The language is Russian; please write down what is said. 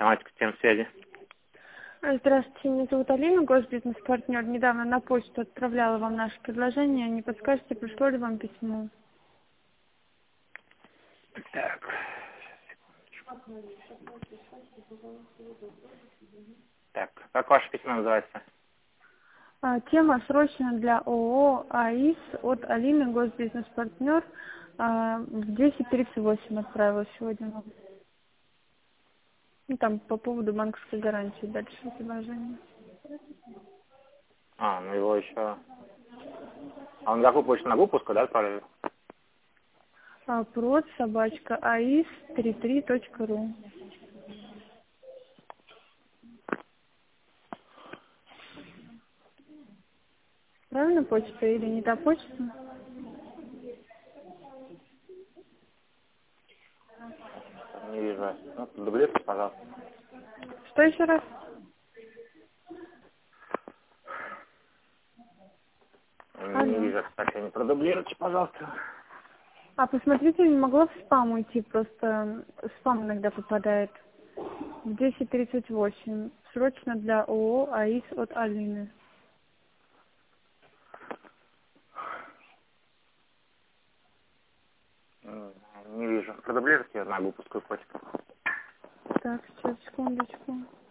Информатика, система связи. Здравствуйте, меня зовут Алина, госбизнес-партнер. Недавно на почту отправляла вам наше предложение. Не подскажете, пришло ли вам письмо? Так. Так, как ваше письмо называется? Тема срочно для ООО АИС от Алины, госбизнес-партнер. В 10:38 отправила сегодня вам. Ну, там по поводу банковской гарантии дальше предложение. Ну его еще... А он на какую почту? На выпуск, да, отправили? Прод собачка ais33.ru. Правильно почта или не та почта? Не вижу. Ну, дублируйте, пожалуйста. Что еще раз? Не Алло. вижу это сообщение. Продублируйте, пожалуйста. Посмотрите, не могла в спам уйти, просто спам иногда попадает. В 10:38. Срочно для ООО АИС от Алины. Не вижу. Продублируйте на выпускную почту. Так, сейчас, секундочку.